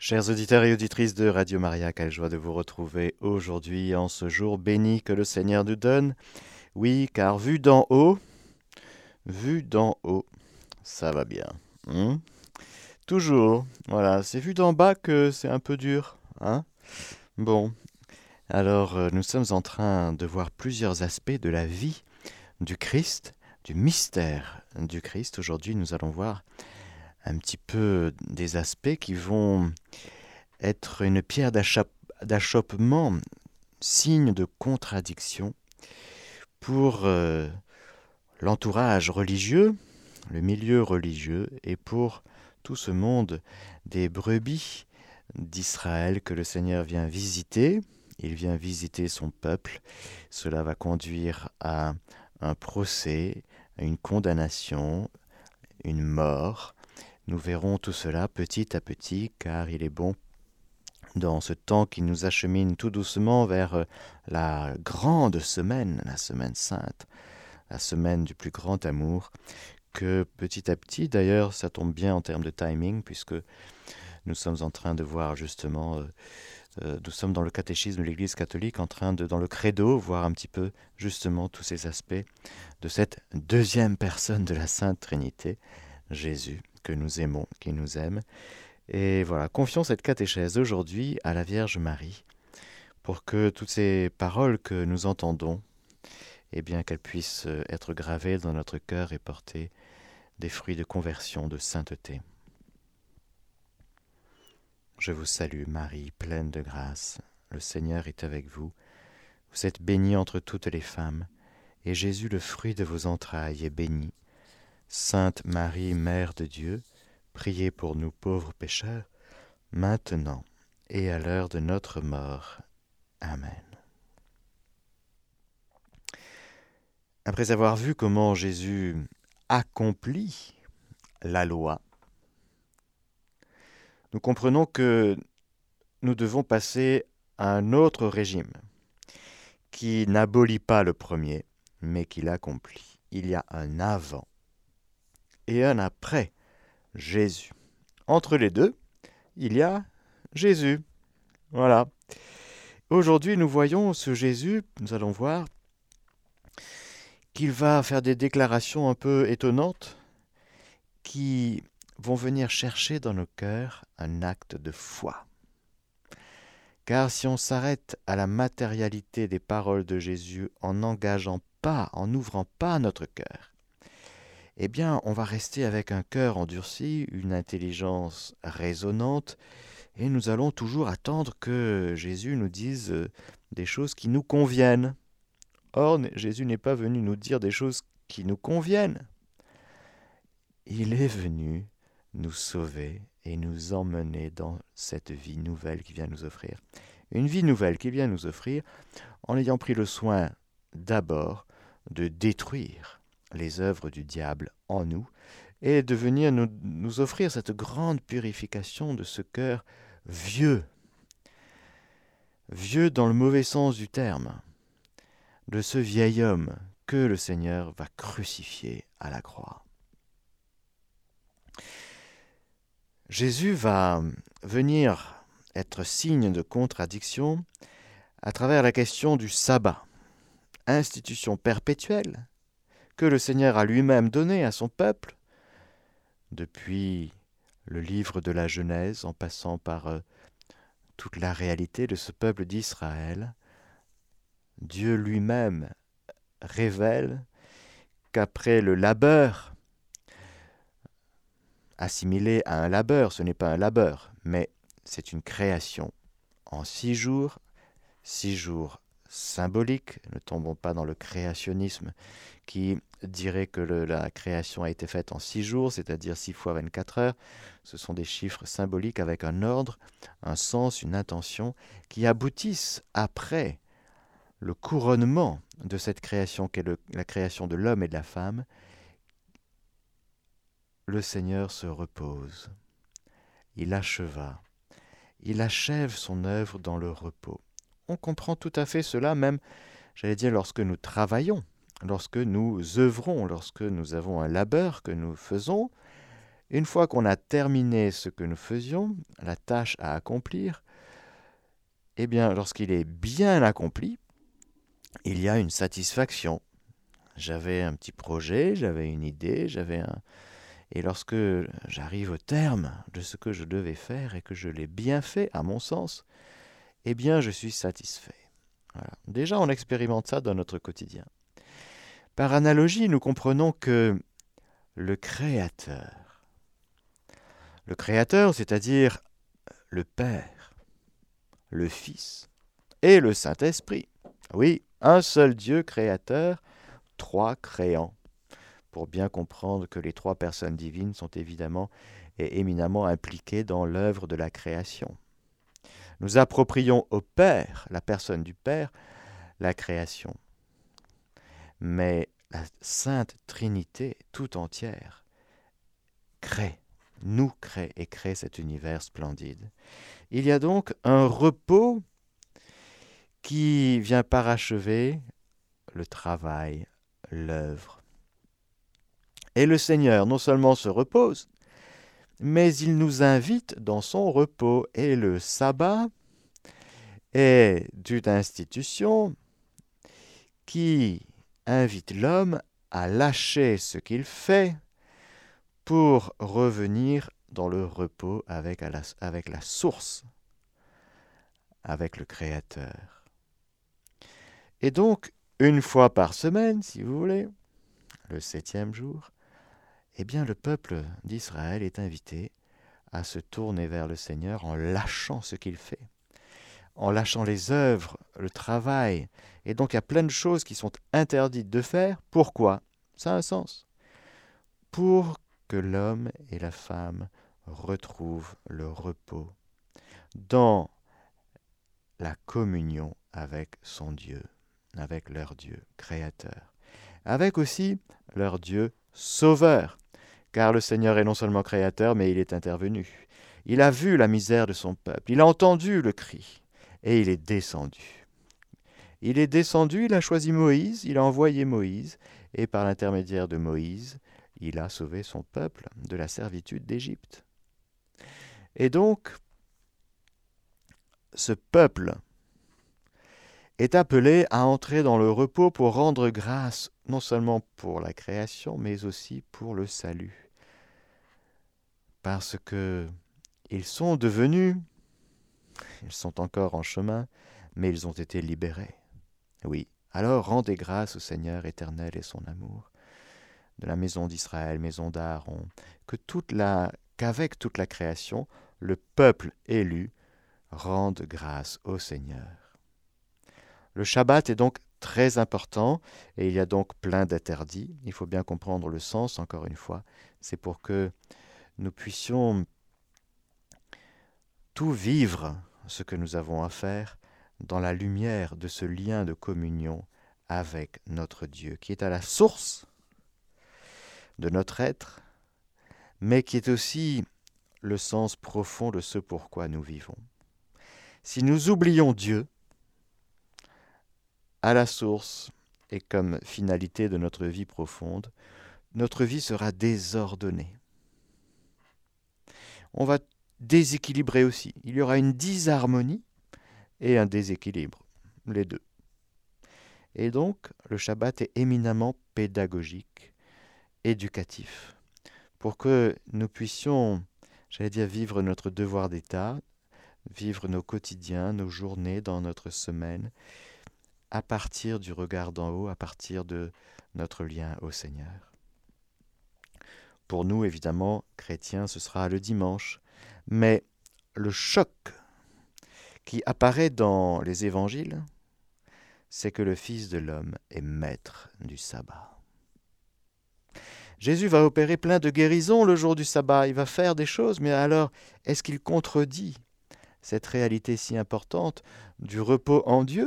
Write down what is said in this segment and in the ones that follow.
Chers auditeurs et auditrices de Radio Maria, quelle joie de vous retrouver aujourd'hui en ce jour béni que le Seigneur nous donne. Oui, car vu d'en haut, ça va bien. Hmm. Toujours, voilà, c'est vu d'en bas que c'est un peu dur. Hein. Bon, alors nous sommes en train de voir plusieurs aspects de la vie du Christ, du mystère du Christ. Aujourd'hui, nous allons voir un petit peu des aspects qui vont être une pierre d'achoppement, signe de contradiction pour l'entourage religieux, le milieu religieux, et pour tout ce monde des brebis d'Israël que le Seigneur vient visiter. Il vient visiter son peuple. Cela va conduire à un procès, à une condamnation, une mort. Nous verrons tout cela petit à petit, car il est bon dans ce temps qui nous achemine tout doucement vers la grande semaine, la semaine sainte, la semaine du plus grand amour, que petit à petit, d'ailleurs, ça tombe bien en termes de timing, puisque nous sommes en train de voir justement, nous sommes dans le catéchisme de l'Église catholique, en train de, dans le credo, voir un petit peu justement tous ces aspects de cette deuxième personne de la Sainte Trinité, Jésus, que nous aimons, qui nous aime. Et voilà, confions cette catéchèse aujourd'hui à la Vierge Marie, pour que toutes ces paroles que nous entendons, eh bien qu'elles puissent être gravées dans notre cœur et porter des fruits de conversion, de sainteté. Je vous salue Marie, pleine de grâce, le Seigneur est avec vous. Vous êtes bénie entre toutes les femmes, et Jésus, le fruit de vos entrailles, est béni. Sainte Marie, Mère de Dieu, priez pour nous pauvres pécheurs, maintenant et à l'heure de notre mort. Amen. Après avoir vu comment Jésus accomplit la loi, nous comprenons que nous devons passer à un autre régime qui n'abolit pas le premier, mais qui l'accomplit. Il y a un avant et un après Jésus. Entre les deux, il y a Jésus. Voilà. Aujourd'hui, nous voyons ce Jésus, nous allons voir qu'il va faire des déclarations un peu étonnantes qui vont venir chercher dans nos cœurs un acte de foi. Car si on s'arrête à la matérialité des paroles de Jésus en n'engageant pas, en n'ouvrant pas notre cœur, eh bien on va rester avec un cœur endurci, une intelligence raisonnante, et nous allons toujours attendre que Jésus nous dise des choses qui nous conviennent. Or, Jésus n'est pas venu nous dire des choses qui nous conviennent. Il est venu nous sauver et nous emmener dans cette vie nouvelle qu'il vient nous offrir. Une vie nouvelle qu'il vient nous offrir en ayant pris le soin d'abord de détruire les œuvres du diable en nous et de venir nous offrir cette grande purification de ce cœur vieux dans le mauvais sens du terme, de ce vieil homme que le Seigneur va crucifier à la croix. Jésus va venir être signe de contradiction à travers la question du sabbat, institution perpétuelle que le Seigneur a lui-même donnée à son peuple, depuis le livre de la Genèse, en passant par toute la réalité de ce peuple d'Israël. Dieu lui-même révèle qu'après le labeur, assimilé à un labeur, ce n'est pas un labeur, mais c'est une création en 6 jours symboliques, ne tombons pas dans le créationnisme qui dirait que la création a été faite en 6 jours, c'est-à-dire 6 fois 24 heures. Ce sont des chiffres symboliques avec un ordre, un sens, une intention qui aboutissent après le couronnement de cette création qu'est la création de l'homme et de la femme. Le Seigneur se repose. Il achève son œuvre dans le repos. On comprend tout à fait cela, même, j'allais dire, lorsque nous travaillons, lorsque nous œuvrons, lorsque nous avons un labeur que nous faisons, Une fois qu'on a terminé ce que nous faisions, la tâche à accomplir, eh bien, lorsqu'il est bien accompli, il y a une satisfaction. J'avais un petit projet, j'avais une idée, Et lorsque j'arrive au terme de ce que je devais faire et que je l'ai bien fait, à mon sens, eh bien, je suis satisfait. Voilà. Déjà, on expérimente ça dans notre quotidien. Par analogie, nous comprenons que le Créateur, c'est-à-dire le Père, le Fils et le Saint-Esprit, oui, un seul Dieu créateur, trois créants, pour bien comprendre que les trois personnes divines sont évidemment et éminemment impliquées dans l'œuvre de la création. Nous approprions au Père, la personne du Père, la création. Mais la Sainte Trinité tout entière nous crée et crée cet univers splendide. Il y a donc un repos qui vient parachever le travail, l'œuvre. Et le Seigneur non seulement se repose, mais il nous invite dans son repos. Et le sabbat est d'une institution qui invite l'homme à lâcher ce qu'il fait pour revenir dans le repos avec la source, avec le Créateur. Et donc, une fois par semaine, si vous voulez, le 7e jour, eh bien le peuple d'Israël est invité à se tourner vers le Seigneur en lâchant ce qu'il fait, en lâchant les œuvres, le travail. Et donc il y a plein de choses qui sont interdites de faire. Pourquoi ? Ça a un sens. Pour que l'homme et la femme retrouvent le repos dans la communion avec son Dieu, avec leur Dieu créateur, avec aussi leur Dieu sauveur, car le Seigneur est non seulement créateur, mais il est intervenu. Il a vu la misère de son peuple, il a entendu le cri, et il est descendu. Il est descendu, il a choisi Moïse, il a envoyé Moïse, et par l'intermédiaire de Moïse, il a sauvé son peuple de la servitude d'Égypte. Et donc, ce peuple est appelé à entrer dans le repos pour rendre grâce non seulement pour la création, mais aussi pour le salut. Parce que ils sont encore en chemin, mais ils ont été libérés. Oui, alors rendez grâce au Seigneur éternel et son amour, de la maison d'Israël, maison d'Aaron, qu'avec toute la création, le peuple élu rende grâce au Seigneur. Le Shabbat est donc très important et il y a donc plein d'interdits. Il faut bien comprendre le sens, encore une fois. C'est pour que nous puissions tout vivre ce que nous avons à faire dans la lumière de ce lien de communion avec notre Dieu, qui est à la source de notre être, mais qui est aussi le sens profond de ce pourquoi nous vivons. Si nous oublions Dieu, à la source et comme finalité de notre vie profonde, notre vie sera désordonnée. On va déséquilibrer aussi. Il y aura une disharmonie et un déséquilibre, les deux. Et donc, le Shabbat est éminemment pédagogique, éducatif, pour que nous puissions, vivre notre devoir d'État, vivre nos quotidiens, nos journées dans notre semaine, à partir du regard d'en haut, à partir de notre lien au Seigneur. Pour nous, évidemment, chrétiens, ce sera le dimanche, mais le choc qui apparaît dans les évangiles, c'est que le Fils de l'homme est maître du sabbat. Jésus va opérer plein de guérisons le jour du sabbat, il va faire des choses, mais alors, est-ce qu'il contredit cette réalité si importante du repos en Dieu ?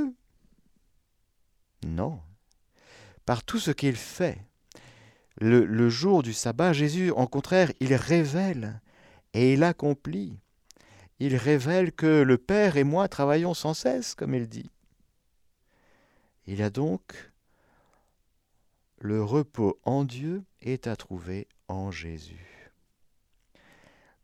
Non. Par tout ce qu'il fait, le jour du sabbat, Jésus, au contraire, il révèle et il accomplit. Il révèle que le Père et moi travaillons sans cesse, comme il dit. Il y a donc le repos en Dieu est à trouver en Jésus.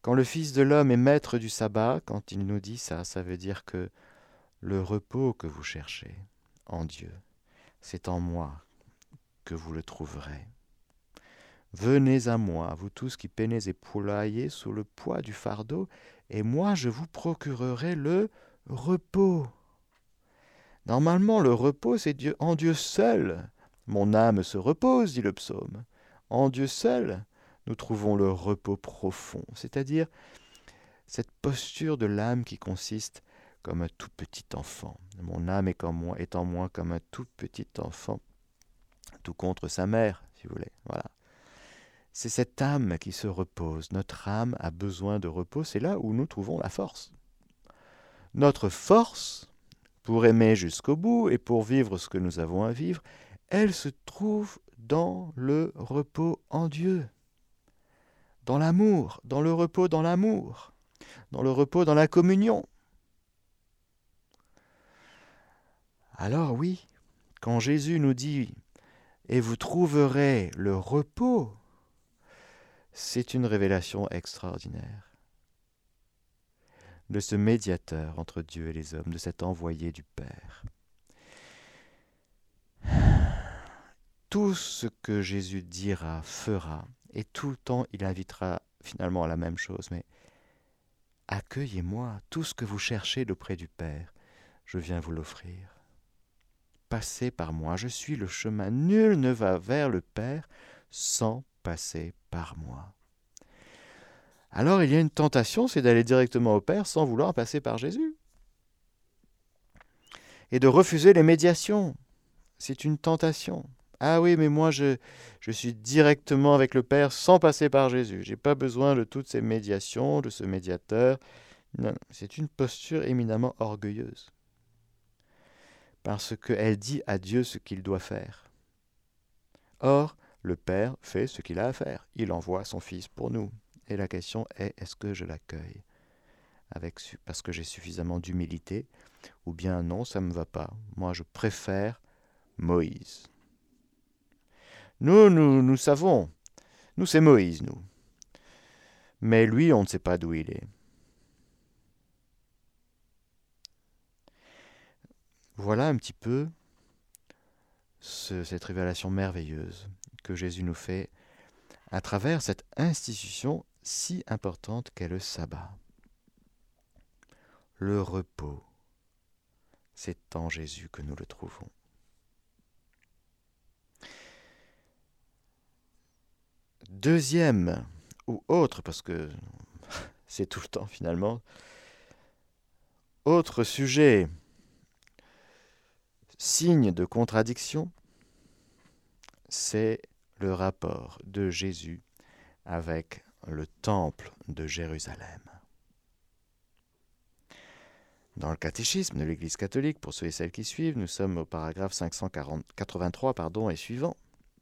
Quand le Fils de l'homme est maître du sabbat, quand il nous dit ça, ça veut dire que le repos que vous cherchez en Dieu, c'est en moi que vous le trouverez. Venez à moi, vous tous qui peinez et poulaillez sous le poids du fardeau, et moi je vous procurerai le repos. Normalement, le repos, c'est Dieu, en Dieu seul. Mon âme se repose, dit le psaume. En Dieu seul, nous trouvons le repos profond, c'est-à-dire cette posture de l'âme qui consiste comme un tout petit enfant. Mon âme est en moi comme un tout petit enfant, tout contre sa mère, si vous voulez. Voilà. C'est cette âme qui se repose. Notre âme a besoin de repos. C'est là où nous trouvons la force. Notre force, pour aimer jusqu'au bout et pour vivre ce que nous avons à vivre, elle se trouve dans le repos en Dieu, dans l'amour, dans le repos dans l'amour, dans le repos dans la communion. Alors oui, quand Jésus nous dit « Et vous trouverez le repos », c'est une révélation extraordinaire de ce médiateur entre Dieu et les hommes, de cet envoyé du Père. Tout ce que Jésus dira, fera, et tout le temps il invitera finalement à la même chose, mais accueillez-moi, tout ce que vous cherchez d'auprès du Père, je viens vous l'offrir. Passez par moi, je suis le chemin, nul ne va vers le Père sans passer par moi. Alors il y a une tentation, c'est d'aller directement au Père sans vouloir passer par Jésus. Et de refuser les médiations. C'est une tentation. Ah oui, mais moi je suis directement avec le Père sans passer par Jésus. Je n'ai pas besoin de toutes ces médiations, de ce médiateur. Non, c'est une posture éminemment orgueilleuse. Parce qu'elle dit à Dieu ce qu'il doit faire. Or, le Père fait ce qu'il a à faire. Il envoie son Fils pour nous. Et la question est, est-ce que je l'accueille parce que j'ai suffisamment d'humilité, ou bien non, ça ne me va pas. Moi, je préfère Moïse. Nous savons. Nous, c'est Moïse, nous. Mais lui, on ne sait pas d'où il est. Voilà un petit peu cette révélation merveilleuse que Jésus nous fait à travers cette institution si importante qu'est le sabbat. Le repos, c'est en Jésus que nous le trouvons. Deuxième, ou autre, parce que c'est tout le temps finalement, autre sujet, signe de contradiction, c'est le rapport de Jésus avec le temple de Jérusalem. Dans le catéchisme de l'Église catholique, pour ceux et celles qui suivent, nous sommes au paragraphe 583 et suivant.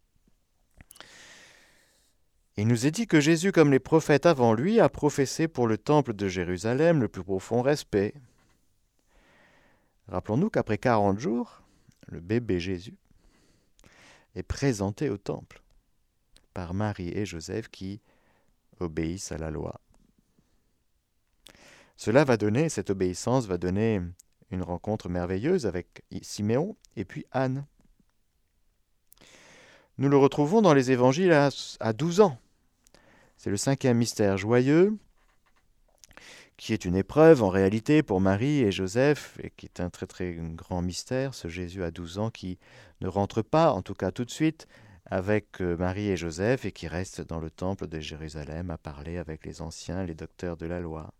Il nous est dit que Jésus, comme les prophètes avant lui, a professé pour le temple de Jérusalem le plus profond respect. Rappelons-nous qu'après 40 jours, le bébé Jésus est présenté au temple par Marie et Joseph qui obéissent à la loi. Cette obéissance va donner une rencontre merveilleuse avec Siméon et puis Anne. Nous le retrouvons dans les évangiles à 12 ans. C'est le 5e mystère joyeux, qui est une épreuve en réalité pour Marie et Joseph, et qui est un très très grand mystère, ce Jésus à 12 ans qui ne rentre pas, en tout cas tout de suite, avec Marie et Joseph, et qui reste dans le temple de Jérusalem à parler avec les anciens, les docteurs de la loi.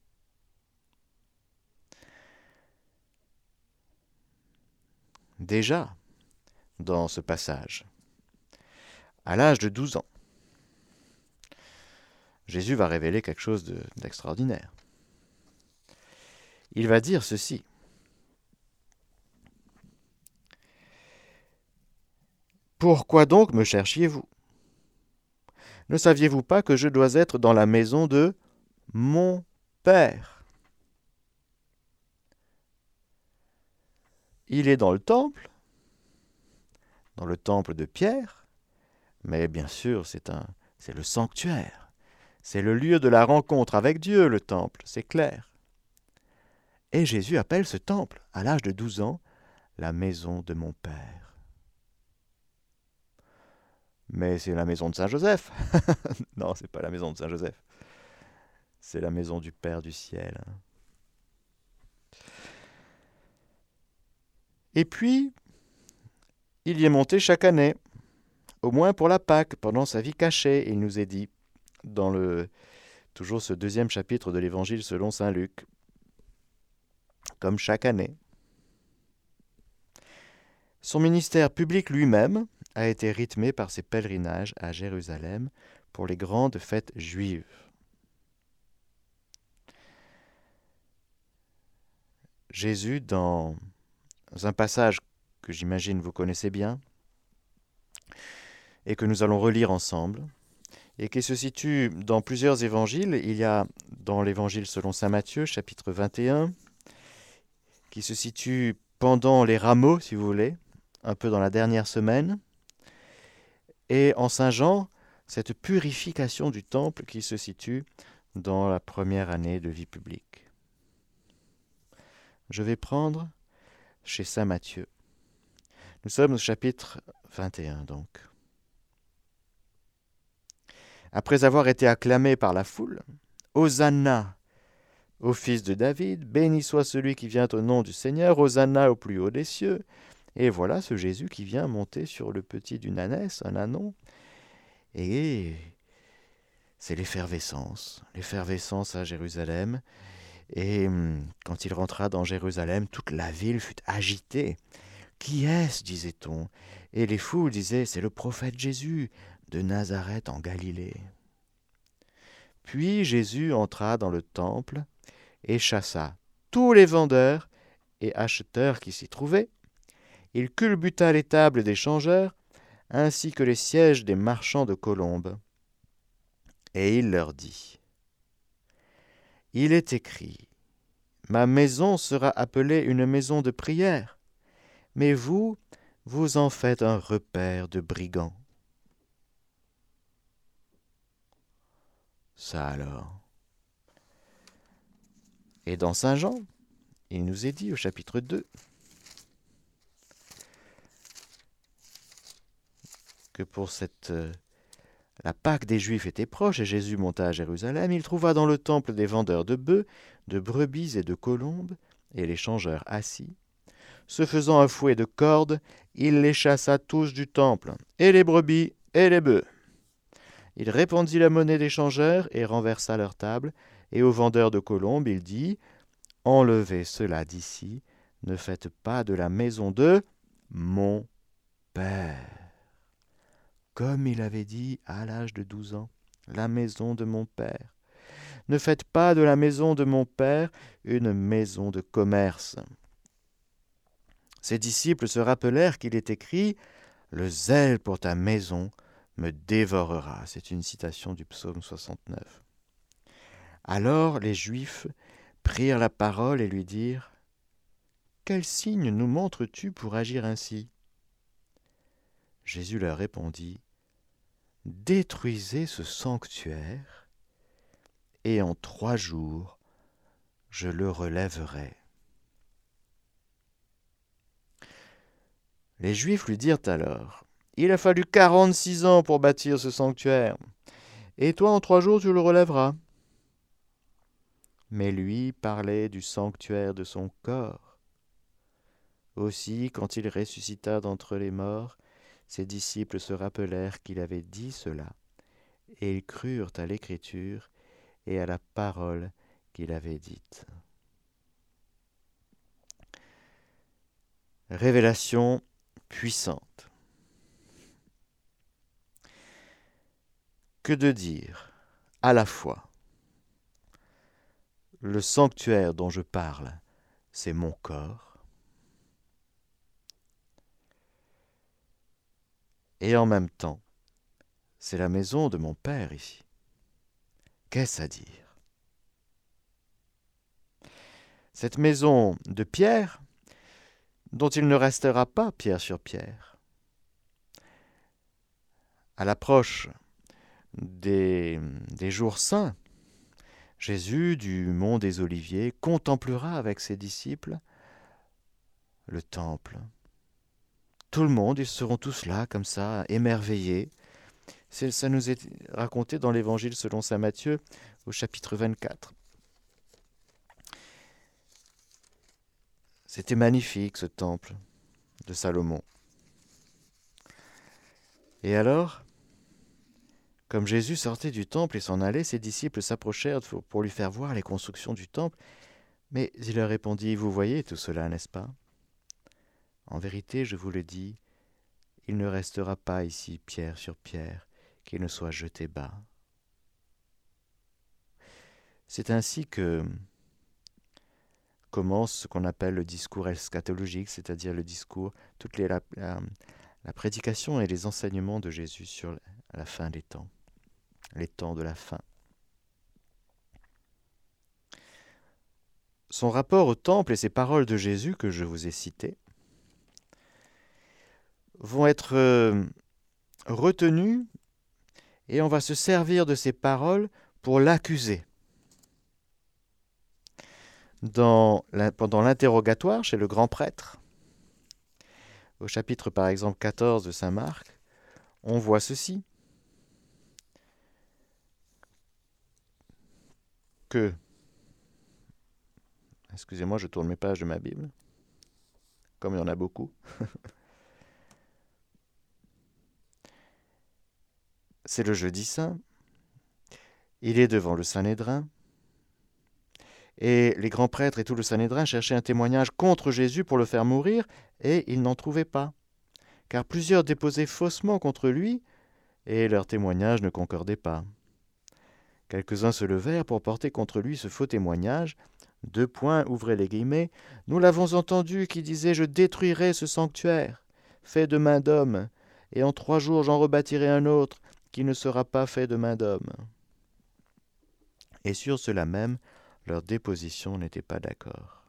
Déjà, dans ce passage, à l'âge de 12 ans, Jésus va révéler quelque chose d'extraordinaire. Il va dire ceci. « Pourquoi donc me cherchiez-vous ? Ne saviez-vous pas que je dois être dans la maison de mon Père ? » Il est dans le temple de Pierre, mais bien sûr c'est le sanctuaire, C'est le lieu de la rencontre avec Dieu, le temple, c'est clair. Et Jésus appelle ce temple, à l'âge de 12 ans, la maison de mon Père. Mais c'est la maison de Saint-Joseph. Non, c'est pas la maison de Saint-Joseph. C'est la maison du Père du ciel. Et puis, il y est monté chaque année, au moins pour la Pâque, pendant sa vie cachée, il nous est dit, dans toujours ce 2e chapitre de l'Évangile selon saint Luc, comme chaque année. Son ministère public lui-même a été rythmé par ses pèlerinages à Jérusalem pour les grandes fêtes juives. Jésus, dans un passage que j'imagine vous connaissez bien, et que nous allons relire ensemble, et qui se situe dans plusieurs évangiles. Il y a dans l'évangile selon saint Matthieu, chapitre 21, qui se situe pendant les rameaux, si vous voulez, un peu dans la dernière semaine, et en Saint Jean, cette purification du temple qui se situe dans la première année de vie publique. Je vais prendre chez saint Matthieu. Nous sommes au chapitre 21 donc. Après avoir été acclamé par la foule, « Hosanna au fils de David, béni soit celui qui vient au nom du Seigneur, Hosanna au plus haut des cieux. » Et voilà ce Jésus qui vient monter sur le petit d'une ânesse, un ânon. Et c'est l'effervescence à Jérusalem. Et quand il rentra dans Jérusalem, toute la ville fut agitée. « Qui est-ce » disait-on. Et les foules disaient « C'est le prophète Jésus de Nazareth en Galilée. » Puis Jésus entra dans le temple et chassa tous les vendeurs et acheteurs qui s'y trouvaient. Il culbuta les tables des changeurs, ainsi que les sièges des marchands de colombes. Et il leur dit, « Il est écrit, ma maison sera appelée une maison de prière, mais vous, vous en faites un repaire de brigands. » Ça alors. Et dans Saint Jean, il nous est dit au chapitre 2 que pour la Pâque des Juifs était proche et Jésus monta à Jérusalem, il trouva dans le temple des vendeurs de bœufs, de brebis et de colombes, et les changeurs assis. Se faisant un fouet de cordes, il les chassa tous du temple, et les brebis et les bœufs. Il répandit la monnaie des changeurs et renversa leur table, et aux vendeurs de colombes il dit, « Enlevez cela d'ici, ne faites pas de la maison de mon Père. » Comme il avait dit à l'âge de 12 ans, la maison de mon Père. Ne faites pas de la maison de mon Père une maison de commerce. Ses disciples se rappelèrent qu'il est écrit « Le zèle pour ta maison me dévorera. » C'est une citation du psaume 69. Alors les Juifs prirent la parole et lui dirent « Quel signe nous montres-tu pour agir ainsi ?» Jésus leur répondit « Détruisez ce sanctuaire, et en 3 jours je le relèverai. » Les Juifs lui dirent alors « Il a fallu 46 ans pour bâtir ce sanctuaire, et toi en 3 jours tu le relèveras. » Mais lui parlait du sanctuaire de son corps. Aussi, quand il ressuscita d'entre les morts, ses disciples se rappelèrent qu'il avait dit cela, et ils crurent à l'Écriture et à la parole qu'il avait dite. Révélation puissante. Que de dire à la fois le sanctuaire dont je parle, c'est mon corps, et en même temps, c'est la maison de mon Père ici. Qu'est-ce à dire? Cette maison de pierre, dont il ne restera pas pierre sur pierre. À l'approche des jours saints, Jésus du mont des Oliviers contemplera avec ses disciples le temple. Tout le monde, ils seront tous là, comme ça, émerveillés. Ça nous est raconté dans l'Évangile selon saint Matthieu, au chapitre 24. C'était magnifique, ce temple de Salomon. Et alors, comme Jésus sortait du temple et s'en allait, ses disciples s'approchèrent pour lui faire voir les constructions du temple. Mais il leur répondit, « Vous voyez tout cela, n'est-ce pas ? En vérité, je vous le dis, il ne restera pas ici pierre sur pierre, qu'il ne soit jeté bas. » C'est ainsi que commence ce qu'on appelle le discours eschatologique, c'est-à-dire le discours, la prédication et les enseignements de Jésus sur la fin des temps, les temps de la fin. Son rapport au temple et ces paroles de Jésus que je vous ai citées vont être retenues et on va se servir de ces paroles pour l'accuser. Pendant l'interrogatoire chez le grand prêtre, au chapitre par exemple 14 de saint Marc, on voit ceci, que, excusez-moi, je tourne mes pages de ma Bible, comme il y en a beaucoup. C'est le jeudi saint, il est devant le Sanhédrin, et les grands prêtres et tout le Sanhédrin cherchaient un témoignage contre Jésus pour le faire mourir, et ils n'en trouvaient pas. Car plusieurs déposaient faussement contre lui, et leur témoignage ne concordait pas. Quelques-uns se levèrent pour porter contre lui ce faux témoignage. Ouvrez les guillemets, « Nous l'avons entendu qui disait « Je détruirai ce sanctuaire, fait de main d'homme, et en 3 jours j'en rebâtirai un autre, qui ne sera pas fait de main d'homme. » Et sur cela même, leur déposition n'était pas d'accord.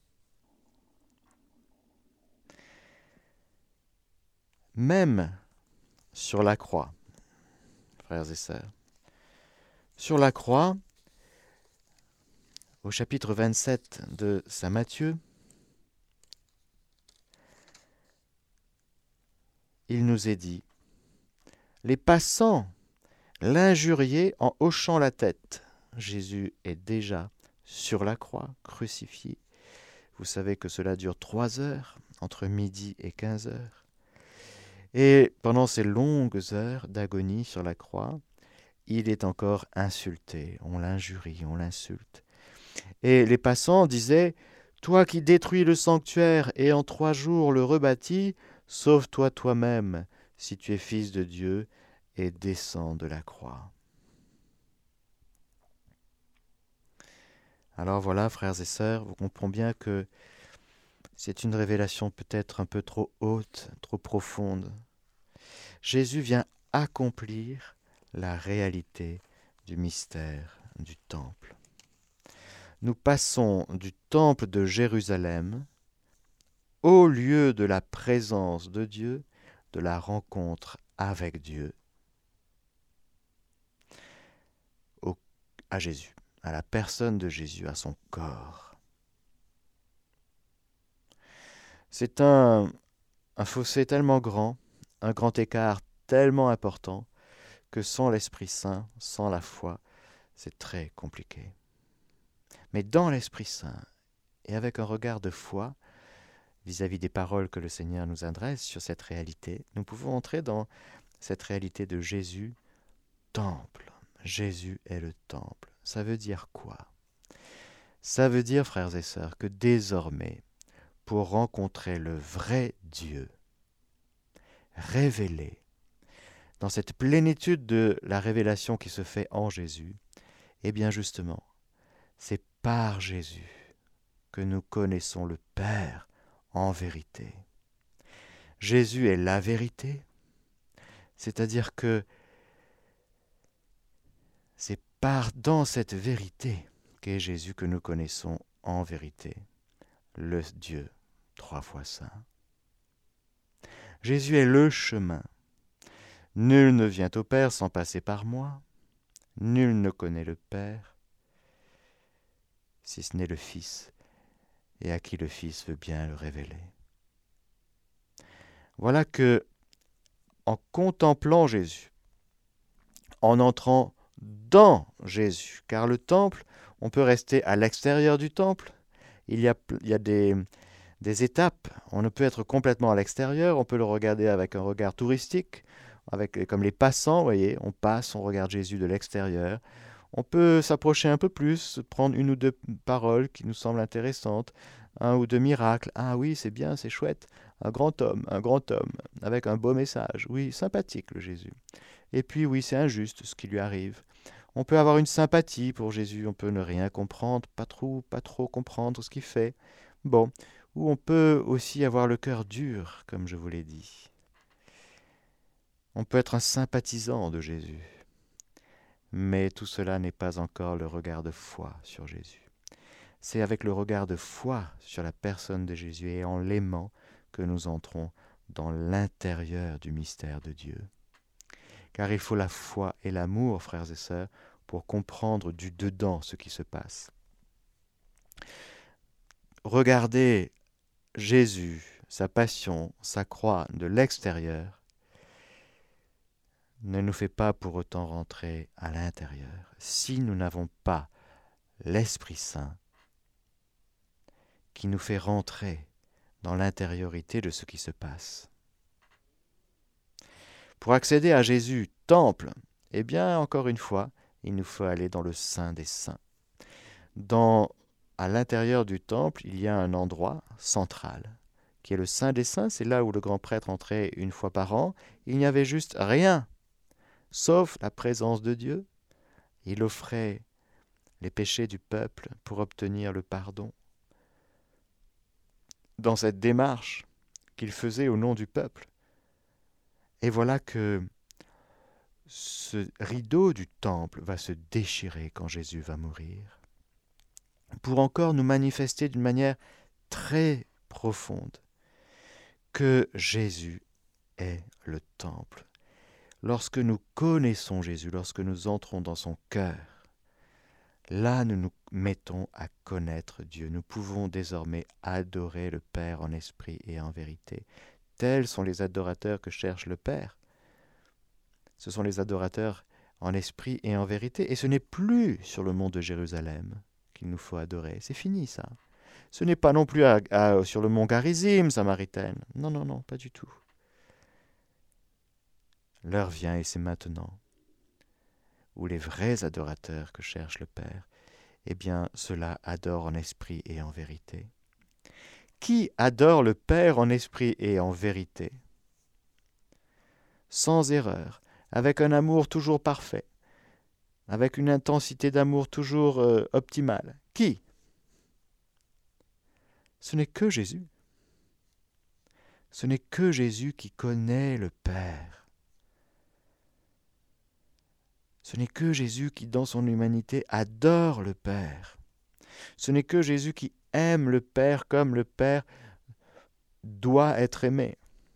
Même sur la croix, frères et sœurs, sur la croix, au chapitre 27 de saint Matthieu, il nous est dit, « Les passants l'injuriaient en hochant la tête. » Jésus est déjà sur la croix, crucifié. Vous savez que cela dure 3 heures, entre midi et 15 heures. Et pendant ces longues heures d'agonie sur la croix, il est encore insulté, on l'injurie, on l'insulte. Et les passants disaient, « Toi qui détruis le sanctuaire et en 3 jours le rebâtis, sauve-toi toi-même, si tu es fils de Dieu, et descends de la croix. » Alors voilà, frères et sœurs, vous comprenez bien que c'est une révélation peut-être un peu trop haute, trop profonde. Jésus vient accomplir la réalité du mystère du temple. Nous passons du temple de Jérusalem au lieu de la présence de Dieu, de la rencontre avec Dieu, à Jésus, à la personne de Jésus, à son corps. C'est un fossé tellement grand, un grand écart tellement important, que sans l'Esprit Saint, sans la foi, c'est très compliqué. Mais dans l'Esprit Saint, et avec un regard de foi, vis-à-vis des paroles que le Seigneur nous adresse sur cette réalité, nous pouvons entrer dans cette réalité de Jésus, temple. Jésus est le temple. Ça veut dire quoi? Ça veut dire, frères et sœurs, que désormais, pour rencontrer le vrai Dieu, révélé, dans cette plénitude de la révélation qui se fait en Jésus, eh bien justement, c'est par Jésus que nous connaissons le Père en vérité. Jésus est la vérité, c'est-à-dire que c'est dans cette vérité qu'est Jésus que nous connaissons en vérité, le Dieu 3 fois saint. Jésus est le chemin. Nul ne vient au Père sans passer par moi. Nul ne connaît le Père, si ce n'est le Fils, et à qui le Fils veut bien le révéler. Voilà que, en contemplant Jésus, en entrant dans Jésus, car le temple, on peut rester à l'extérieur du temple, il y a des étapes, on ne peut être complètement à l'extérieur, on peut le regarder avec un regard touristique, comme les passants, vous voyez, on passe, on regarde Jésus de l'extérieur. On peut s'approcher un peu plus, prendre une ou deux paroles qui nous semblent intéressantes, un ou deux miracles. Ah oui, c'est bien, c'est chouette. Un grand homme, avec un beau message. Oui, sympathique le Jésus. Et puis oui, c'est injuste ce qui lui arrive. On peut avoir une sympathie pour Jésus, on peut ne rien comprendre, pas trop comprendre ce qu'il fait. Bon, ou on peut aussi avoir le cœur dur, comme je vous l'ai dit. On peut être un sympathisant de Jésus. Mais tout cela n'est pas encore le regard de foi sur Jésus. C'est avec le regard de foi sur la personne de Jésus et en l'aimant que nous entrons dans l'intérieur du mystère de Dieu. Car il faut la foi et l'amour, frères et sœurs, pour comprendre du dedans ce qui se passe. Regardez Jésus, sa passion, sa croix de l'extérieur, ne nous fait pas pour autant rentrer à l'intérieur. Si nous n'avons pas l'Esprit Saint qui nous fait rentrer dans l'intériorité de ce qui se passe. Pour accéder à Jésus, temple, eh bien, encore une fois, il nous faut aller dans le Saint des Saints. À l'intérieur du temple, il y a un endroit central, qui est le Saint des Saints. C'est là où le grand prêtre entrait une fois par an. Il n'y avait juste rien, sauf la présence de Dieu. Il offrait les péchés du peuple pour obtenir le pardon. Dans cette démarche qu'il faisait au nom du peuple. Et voilà que ce rideau du temple va se déchirer quand Jésus va mourir, pour encore nous manifester d'une manière très profonde que Jésus est le temple. Lorsque nous connaissons Jésus, lorsque nous entrons dans son cœur, là nous nous mettons à connaître Dieu. Nous pouvons désormais adorer le Père en esprit et en vérité. Tels sont les adorateurs que cherche le Père. Ce sont les adorateurs en esprit et en vérité. Et ce n'est plus sur le mont de Jérusalem qu'il nous faut adorer. C'est fini ça. Ce n'est pas non plus sur le mont Garizim, Samaritaine. Non, non, non, pas du tout. L'heure vient et c'est maintenant où les vrais adorateurs que cherche le Père, eh bien, ceux-là adorent en esprit et en vérité. Qui adore le Père en esprit et en vérité? Sans erreur, avec un amour toujours parfait, avec une intensité d'amour toujours optimale. Qui? Ce n'est que Jésus. Ce n'est que Jésus qui connaît le Père. Ce n'est que Jésus qui, dans son humanité, adore le Père. Ce n'est que Jésus qui aime le Père comme le Père doit être aimé.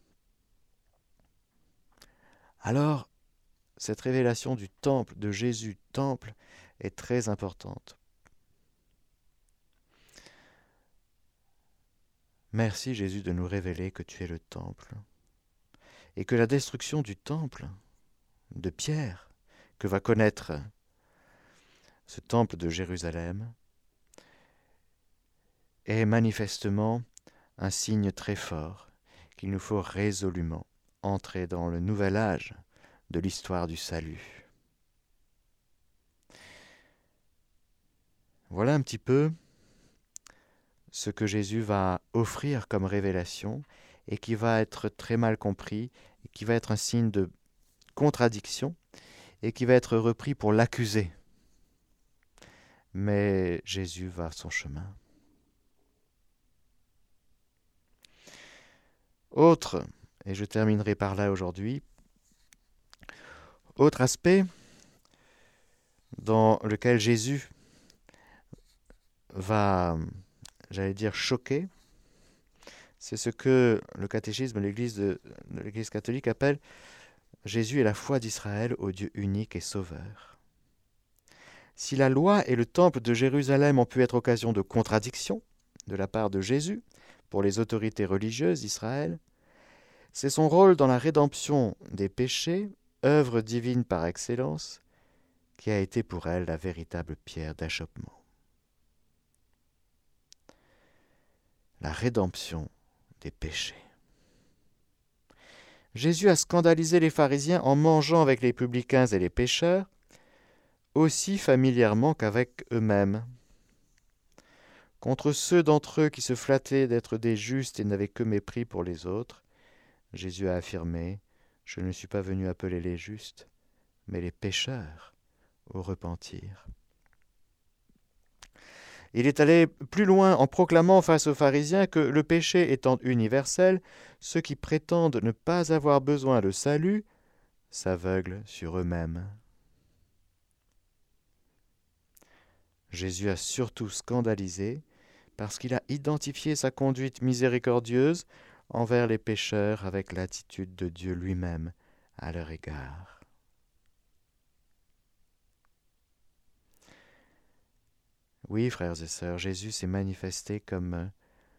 Alors, cette révélation du temple, de Jésus, temple, est très importante. Merci Jésus de nous révéler que tu es le temple et que la destruction du temple de Pierre que va connaître ce temple de Jérusalem est manifestement un signe très fort qu'il nous faut résolument entrer dans le nouvel âge de l'histoire du salut. Voilà un petit peu ce que Jésus va offrir comme révélation et qui va être très mal compris, et qui va être un signe de contradiction et qui va être repris pour l'accuser. Mais Jésus va son chemin. Autre, et je terminerai par là aujourd'hui, autre aspect dans lequel Jésus va, j'allais dire, choquer, c'est ce que le catéchisme de l'Église catholique appelle Jésus est la foi d'Israël au Dieu unique et sauveur. Si la loi et le temple de Jérusalem ont pu être occasion de contradiction de la part de Jésus pour les autorités religieuses d'Israël, c'est son rôle dans la rédemption des péchés, œuvre divine par excellence, qui a été pour elle la véritable pierre d'achoppement. La rédemption des péchés. Jésus a scandalisé les pharisiens en mangeant avec les publicains et les pécheurs, aussi familièrement qu'avec eux-mêmes. Contre ceux d'entre eux qui se flattaient d'être des justes et n'avaient que mépris pour les autres, Jésus a affirmé « Je ne suis pas venu appeler les justes, mais les pécheurs au repentir. » Il est allé plus loin en proclamant face aux pharisiens que le péché étant universel, ceux qui prétendent ne pas avoir besoin de salut s'aveuglent sur eux-mêmes. Jésus a surtout scandalisé parce qu'il a identifié sa conduite miséricordieuse envers les pécheurs avec l'attitude de Dieu lui-même à leur égard. Oui, frères et sœurs, Jésus s'est manifesté comme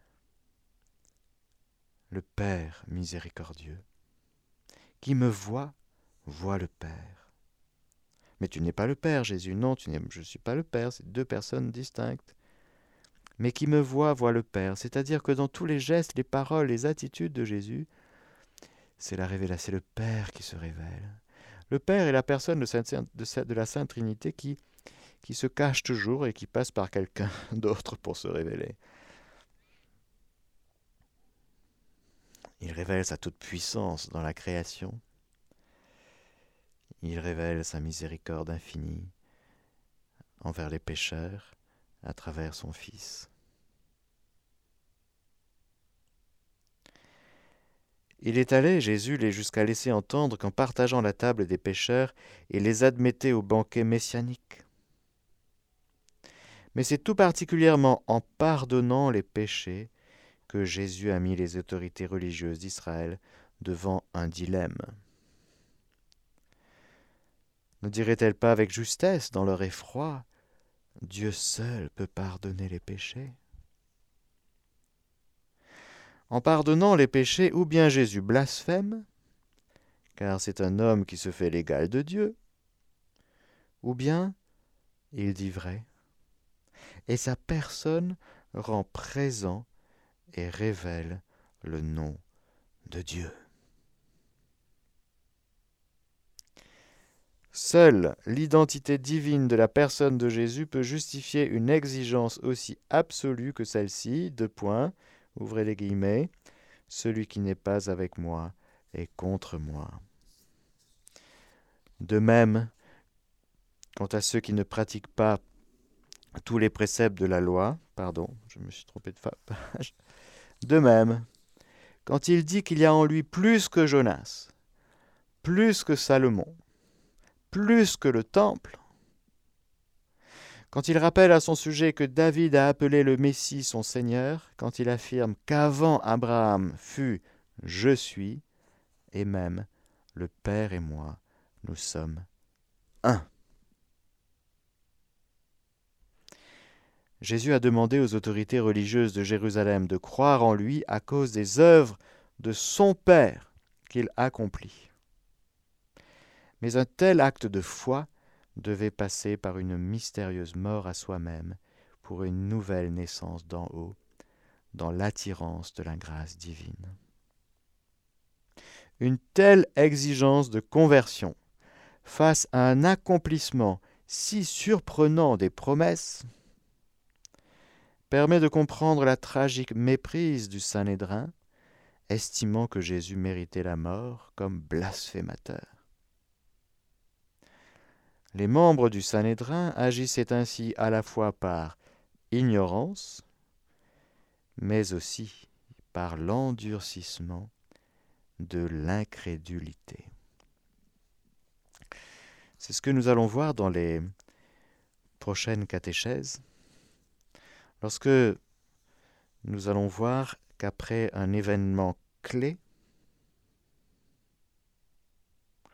le Père miséricordieux. Qui me voit, voit le Père. Mais tu n'es pas le Père, Jésus. Non, je ne suis pas le Père, c'est deux personnes distinctes. Mais qui me voit, voit le Père. C'est-à-dire que dans tous les gestes, les paroles, les attitudes de Jésus, c'est la révélation, c'est le Père qui se révèle. Le Père est la personne de la Sainte Trinité qui se cache toujours et qui passe par quelqu'un d'autre pour se révéler. Il révèle sa toute-puissance dans la création. Il révèle sa miséricorde infinie envers les pécheurs à travers son Fils. Il est allé, Jésus, jusqu'à laisser entendre qu'en partageant la table des pécheurs, il les admettait au banquet messianique. Mais c'est tout particulièrement en pardonnant les péchés que Jésus a mis les autorités religieuses d'Israël devant un dilemme. Ne dirait-elle pas avec justesse, dans leur effroi, « Dieu seul peut pardonner les péchés » ? En pardonnant les péchés, ou bien Jésus blasphème, car c'est un homme qui se fait l'égal de Dieu, ou bien il dit vrai, et sa personne rend présent et révèle le nom de Dieu. Seule l'identité divine de la personne de Jésus peut justifier une exigence aussi absolue que celle-ci, ouvrez les guillemets, « Celui qui n'est pas avec moi est contre moi. » De même, quant à ceux qui ne pratiquent pas tous les préceptes de la loi, je me suis trompé de page. De même, quand il dit qu'il y a en lui plus que Jonas, plus que Salomon, plus que le temple, quand il rappelle à son sujet que David a appelé le Messie son Seigneur, quand il affirme qu'avant Abraham fut « je suis », et même le Père et moi, nous sommes un. Jésus a demandé aux autorités religieuses de Jérusalem de croire en lui à cause des œuvres de son Père qu'il accomplit. Mais un tel acte de foi devait passer par une mystérieuse mort à soi-même pour une nouvelle naissance d'en haut, dans l'attirance de la grâce divine. Une telle exigence de conversion face à un accomplissement si surprenant des promesses permet de comprendre la tragique méprise du Sanhédrin, estimant que Jésus méritait la mort comme blasphémateur. Les membres du Sanhédrin agissaient ainsi à la fois par ignorance, mais aussi par l'endurcissement de l'incrédulité. C'est ce que nous allons voir dans les prochaines catéchèses, lorsque nous allons voir qu'après un événement clé,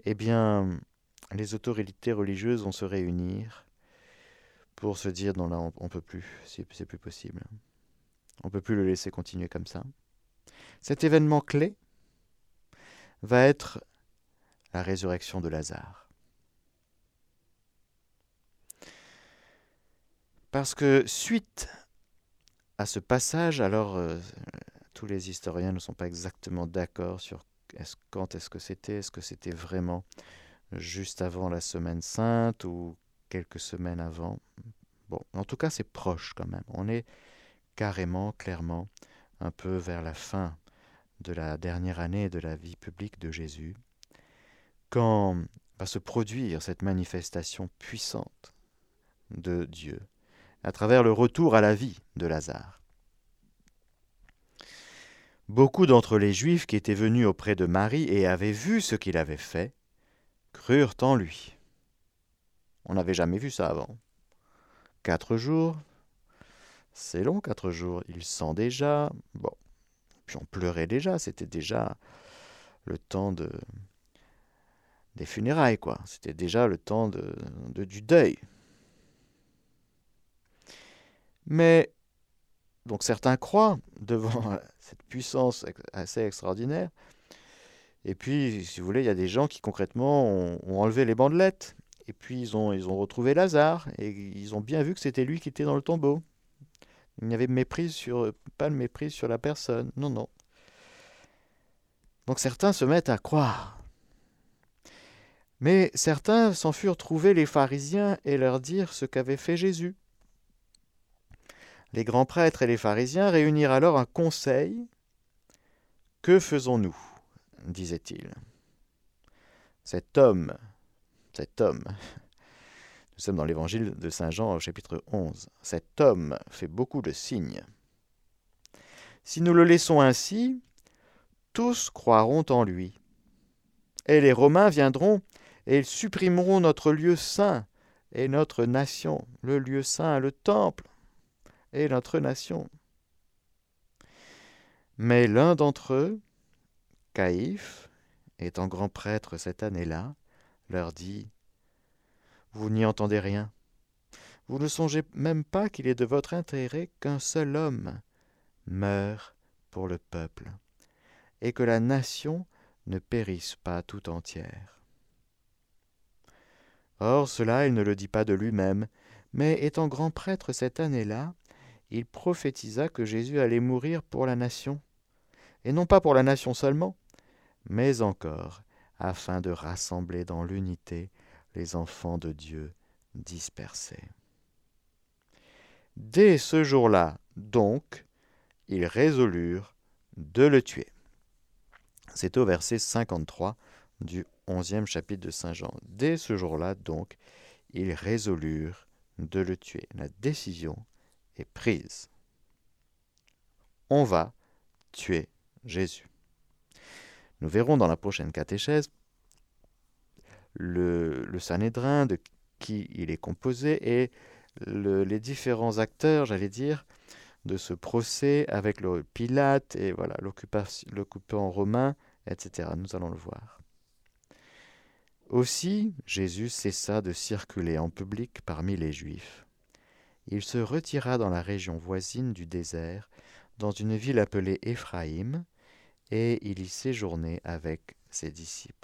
eh bien, les autorités religieuses vont se réunir pour se dire non, là, on peut plus, c'est plus possible. On peut plus le laisser continuer comme ça. Cet événement clé va être la résurrection de Lazare. Parce que suite à ce passage, alors tous les historiens ne sont pas exactement d'accord sur quand est-ce que c'était. Est-ce que c'était vraiment juste avant la semaine sainte ou quelques semaines avant? Bon, en tout cas, c'est proche quand même. On est carrément, clairement, un peu vers la fin de la dernière année de la vie publique de Jésus, quand va se produire cette manifestation puissante de Dieu à travers le retour à la vie de Lazare. Beaucoup d'entre les Juifs qui étaient venus auprès de Marie et avaient vu ce qu'il avait fait, crurent en lui. On n'avait jamais vu ça avant. 4 jours, c'est long 4 jours, il sent déjà, bon, puis on pleurait déjà, c'était déjà le temps des funérailles, quoi. C'était déjà le temps du deuil. Mais, donc certains croient devant cette puissance assez extraordinaire. Et puis, si vous voulez, il y a des gens qui concrètement ont enlevé les bandelettes. Et puis, ils ont retrouvé Lazare. Et ils ont bien vu que c'était lui qui était dans le tombeau. Il n'y avait pas de mépris sur la personne. Non, non. Donc certains se mettent à croire. Mais certains s'en furent trouver les pharisiens et leur dire ce qu'avait fait Jésus. Les grands prêtres et les pharisiens réunirent alors un conseil. « Que faisons-nous » disaient-ils. Cet homme, nous sommes dans l'évangile de Saint Jean au chapitre 11, cet homme fait beaucoup de signes. Si nous le laissons ainsi, tous croiront en lui. Et les Romains viendront et ils supprimeront notre lieu saint et notre nation, le lieu saint, le temple et notre nation. Mais l'un d'entre eux, Caïphe, étant grand prêtre cette année-là, leur dit « Vous n'y entendez rien. Vous ne songez même pas qu'il est de votre intérêt qu'un seul homme meure pour le peuple, et que la nation ne périsse pas tout entière. » Or, cela, il ne le dit pas de lui-même, mais étant grand prêtre cette année-là, il prophétisa que Jésus allait mourir pour la nation, et non pas pour la nation seulement, mais encore afin de rassembler dans l'unité les enfants de Dieu dispersés. Dès ce jour-là, donc, ils résolurent de le tuer. C'est au verset 53 du 11e chapitre de Saint Jean. Dès ce jour-là, donc, ils résolurent de le tuer. La décision est prise. On va tuer Jésus. Nous verrons dans la prochaine catéchèse le Sanhédrin, de qui il est composé, et les différents acteurs, j'allais dire, de ce procès avec le Pilate et voilà, l'occupant romain, etc. Nous allons le voir. Aussi, Jésus cessa de circuler en public parmi les Juifs. Il se retira dans la région voisine du désert, dans une ville appelée Éphraïm, et il y séjournait avec ses disciples.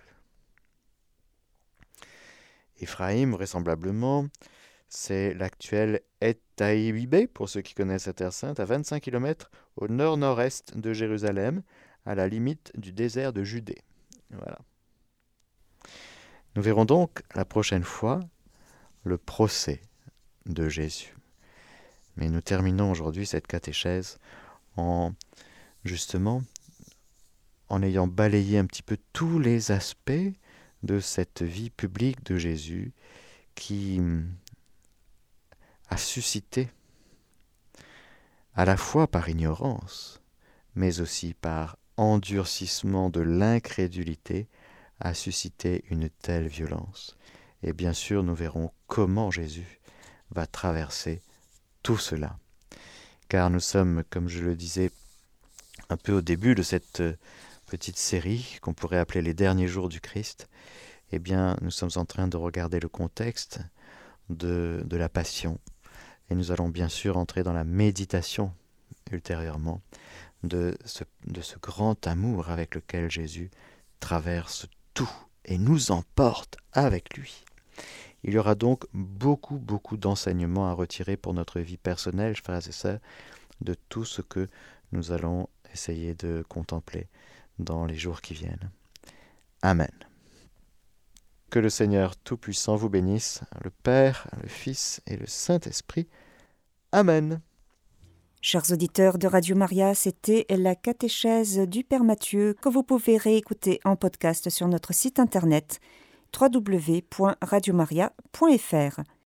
Éphraïm, vraisemblablement, c'est l'actuel Et Taïbé, pour ceux qui connaissent la Terre Sainte, à 25 km au nord-nord-est de Jérusalem, à la limite du désert de Judée. Voilà. Nous verrons donc la prochaine fois le procès de Jésus. Mais nous terminons aujourd'hui cette catéchèse justement en ayant balayé un petit peu tous les aspects de cette vie publique de Jésus qui a suscité, à la fois par ignorance, mais aussi par endurcissement de l'incrédulité, a suscité une telle violence. Et bien sûr, nous verrons comment Jésus va traverser tout cela. Car nous sommes, comme je le disais un peu au début de cette petite série qu'on pourrait appeler les derniers jours du Christ, Eh bien, nous sommes en train de regarder le contexte de la Passion. Et nous allons bien sûr entrer dans la méditation ultérieurement de ce grand amour avec lequel Jésus traverse tout et nous emporte avec lui. Il y aura donc beaucoup d'enseignements à retirer pour notre vie personnelle, frères et sœurs, de tout ce que nous allons essayer de contempler dans les jours qui viennent. Amen. Que le Seigneur Tout-Puissant vous bénisse, le Père, le Fils et le Saint-Esprit. Amen. Chers auditeurs de Radio Maria, c'était la catéchèse du Père Mathieu que vous pouvez réécouter en podcast sur notre site internet www.radiomaria.fr.